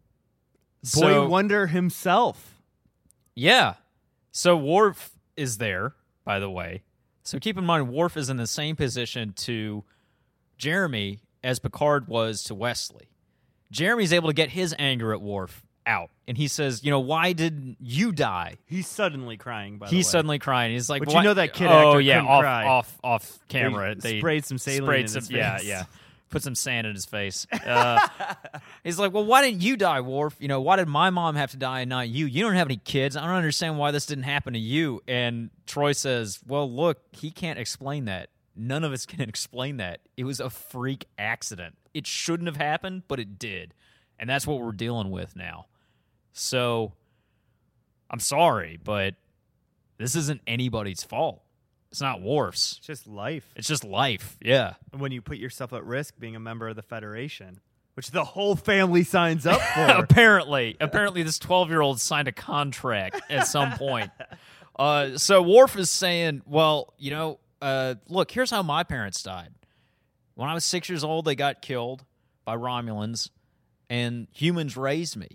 Boy Wonder himself. Yeah. So Worf is there, by the way. So keep in mind, Worf is in the same position to Jeremy as Picard was to Wesley. Jeremy's able to get his anger at Worf out, and he says, why did you die? He's suddenly crying, by the way. He's suddenly crying. He's like, But "What?" that kid oh, actor yeah, couldn't cry. off camera. They sprayed some saline in his face. Yeah. Put some sand in his face. He's like, well, why didn't you die, Worf? Why did my mom have to die and not you? You don't have any kids. I don't understand why this didn't happen to you. And Troy says, well, look, he can't explain that. None of us can explain that. It was a freak accident. It shouldn't have happened, but it did. And that's what we're dealing with now. So, I'm sorry, but this isn't anybody's fault. It's not Worf's. It's just life. It's just life, yeah. When you put yourself at risk being a member of the Federation, which the whole family signs up for. Apparently, this 12-year-old signed a contract at some point. So Worf is saying, well, look, here's how my parents died. When I was 6 years old, they got killed by Romulans, and humans raised me.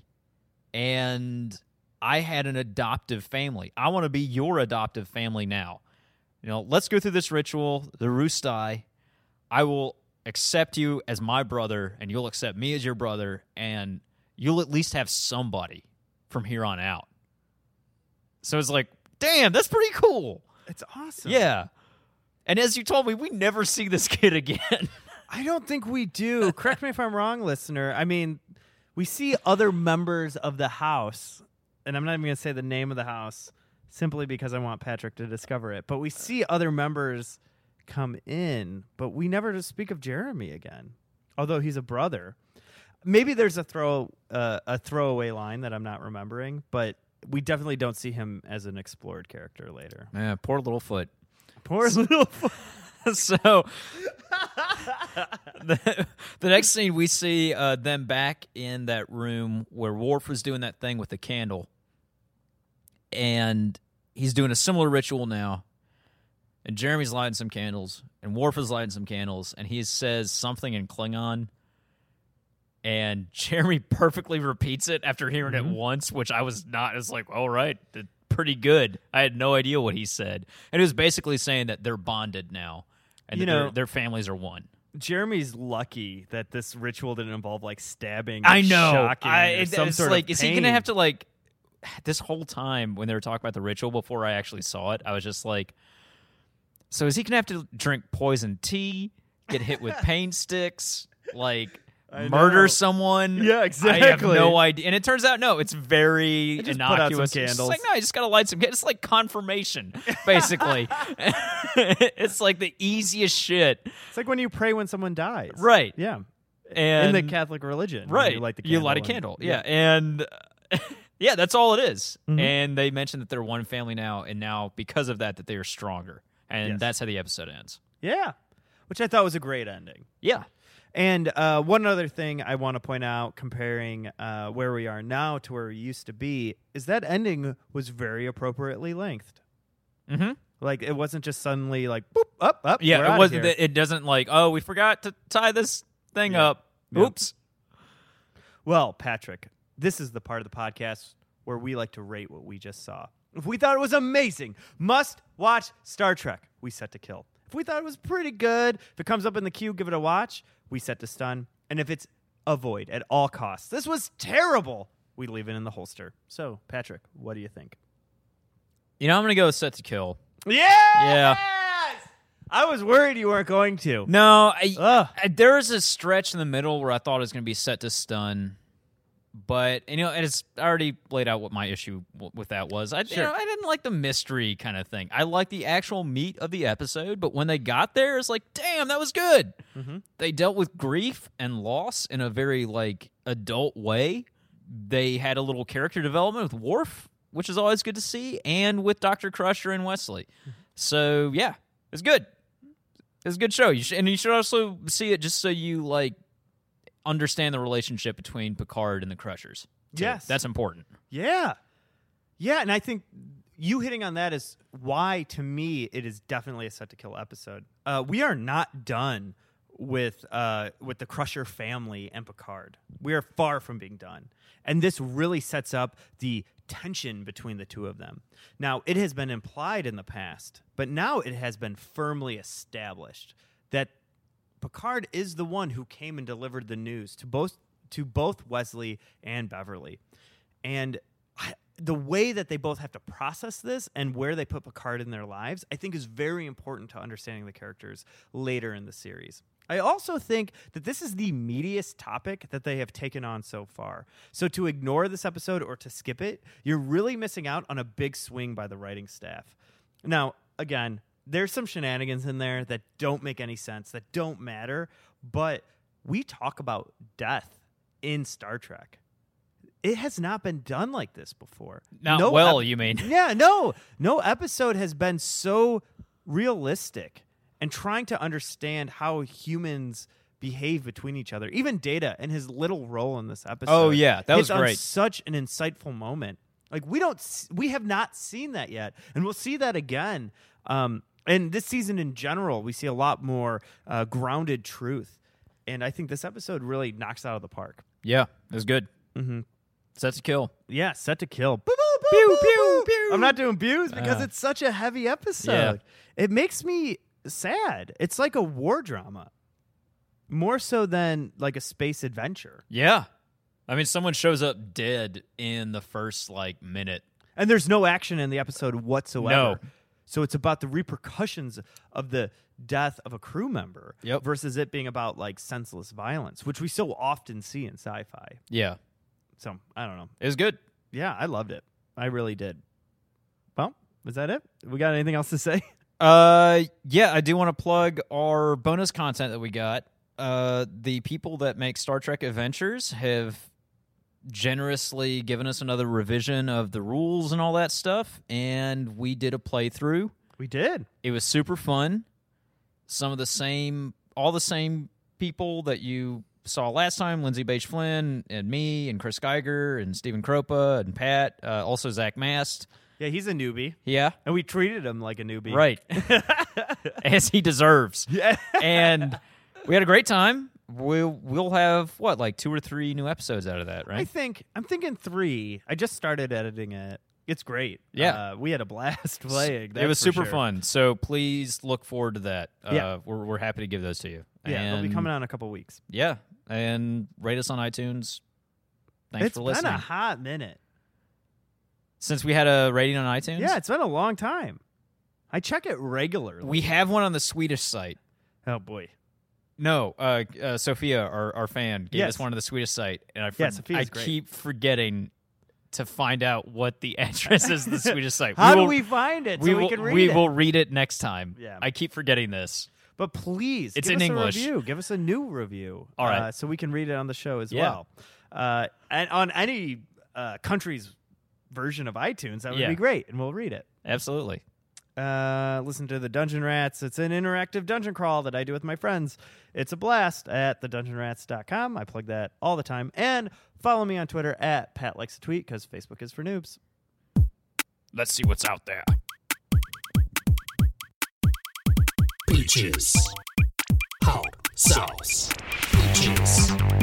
And I had an adoptive family. I want to be your adoptive family now. Let's go through this ritual, the Rustai. I will accept you as my brother, and you'll accept me as your brother, and you'll at least have somebody from here on out. So it's like, damn, that's pretty cool. It's awesome. Yeah. And as you told me, we never see this kid again. I don't think we do. Correct me if I'm wrong, listener. I mean, we see other members of the house, and I'm not even going to say the name of the house simply because I want Patrick to discover it. But we see other members come in, but we never just speak of Jeremy again, although he's a brother. Maybe there's a throwaway line that I'm not remembering, but we definitely don't see him as an explored character later. Yeah, poor little foot. Poor little foot. So the next scene, we see them back in that room where Worf was doing that thing with the candle. And he's doing a similar ritual now. And Jeremy's lighting some candles. And Worf is lighting some candles. And he says something in Klingon. And Jeremy perfectly repeats it after hearing it once, which I was not. It's like, all right, pretty good. I had no idea what he said. And it was basically saying that they're bonded now. And their families are one. Jeremy's lucky that this ritual didn't involve like stabbing. I know. Shocking It's like, is he going to have to like? This whole time when they were talking about the ritual before I actually saw it, I was just like, so is he going to have to drink poison tea, get hit with pain sticks, like murder someone? Yeah, exactly. I have no idea. And it turns out, no, it's very just innocuous. put out some It's just candles. like, no, you just got to light some candles. It's like confirmation, basically. It's like the easiest shit. It's like when you pray when someone dies. Right. Yeah. And in the Catholic religion. right. You light the You candle. light a and- candle. Yeah. And yeah, that's all it is. Mhm. And they mentioned that they're one family now, and now because of that they are stronger. And Yes. that's how the episode ends. Yeah. Which I thought was a great ending. Yeah. And one other thing I want to point out, comparing where we are now to where we used to be, is that ending was very appropriately lengthed. Mm-hmm. Like, it wasn't just suddenly like, boop, up. we're Yeah, it outta wasn't. here. It doesn't like, oh, we forgot to tie this thing Yeah. up. Yeah. Oops. Well, Patrick, this is the part of the podcast where we like to rate what we just saw. If we thought it was amazing, must watch Star Trek, we set to kill. If we thought it was pretty good, if it comes up in the queue, give it a watch, we set to stun. And if it's avoid at all costs, this was terrible, we leave it in the holster. So, Patrick, what do you think? I'm going to go set to kill. Yeah. I was worried you weren't going to. No, Ugh. there was a stretch in the middle where I thought it was going to be set to stun. But, and it's I already laid out what my issue with that was. I didn't like the mystery kind of thing. I liked the actual meat of the episode, but when they got there, it's like, damn, that was good. Mm-hmm. They dealt with grief and loss in a very, adult way. They had a little character development with Worf, which is always good to see, and with Dr. Crusher and Wesley. So, yeah, it's good. It's a good show. You should also see it just so you, understand the relationship between Picard and the Crushers. too. Yes. That's important. Yeah. Yeah, and I think you hitting on that is why, to me, it is definitely a set to kill episode. We are not done with the Crusher family and Picard. We are far from being done. And this really sets up the tension between the two of them. Now, it has been implied in the past, but now it has been firmly established that Picard is the one who came and delivered the news to both Wesley and Beverly. And the way that they both have to process this and where they put Picard in their lives, I think is very important to understanding the characters later in the series. I also think that this is the meatiest topic that they have taken on so far. So to ignore this episode or to skip it, you're really missing out on a big swing by the writing staff. Now, again, there's some shenanigans in there that don't make any sense, that don't matter, but we talk about death in Star Trek. It has not been done like this before. You mean? Yeah, no episode has been so realistic and trying to understand how humans behave between each other. Even Data and his little role in this episode. Oh, yeah, that was on great. Such an insightful moment. Like we have not seen that yet, and we'll see that again. And this season in general, we see a lot more grounded truth, and I think this episode really knocks it out of the park. Yeah, it was good. Mm-hmm. Set to kill. Yeah, set to kill. Boo, boo, Pew, boo, pew, boo. pew. I'm not doing pews because it's such a heavy episode. Yeah. It makes me sad. It's like a war drama, more so than like a space adventure. Yeah. I mean, someone shows up dead in the first, minute. And there's no action in the episode whatsoever. No. So it's about the repercussions of the death of a crew member versus it being about, senseless violence, which we so often see in sci-fi. Yeah. So, I don't know. It was good. Yeah, I loved it. I really did. Well, is that it? We got anything else to say? Yeah, I do want to plug our bonus content that we got. The people that make Star Trek Adventures have generously given us another revision of the rules and all that stuff, and we did a playthrough. We did. It was super fun. All the same people that you saw last time, Lindsay Beige Flynn and me and Chris Geiger and Stephen Kropa and Pat, also Zach Mast. Yeah, he's a newbie. Yeah. And we treated him like a newbie. Right. As he deserves. Yeah. And we had a great time. We'll have, 2 or 3 new episodes out of that, right? I'm thinking 3. I just started editing it. It's great. Yeah. We had a blast playing. It was super sure. fun. So please look forward to that. Yeah. We're happy to give those to you. Yeah, they'll be And- coming out in a couple weeks. Yeah. And rate us on iTunes. Thanks for listening. It's been a hot minute. Since we had a rating on iTunes? Yeah, it's been a long time. I check it regularly. We have one on the Swedish site. Oh, boy. No, Sophia, our fan, gave us one on the Swedish site, and Sophia's I great. keep forgetting to find out what the address is of the Swedish site. How do we find it so we can read it? We will read it next time. Yeah. I keep forgetting this. But please, It's give in us English. a review. Give us a new review. All right. So we can read it on the show as Yeah. well. And on any country's version of iTunes, that would be great, and we'll read it. Absolutely. Listen to the Dungeon Rats. It's an interactive dungeon crawl that I do with my friends. It's a blast at thedungeonrats.com. I plug that all the time. And follow me on Twitter at Pat Likes a Tweet, because Facebook is for noobs. Let's see what's out there. Peaches. Hot sauce. Peaches.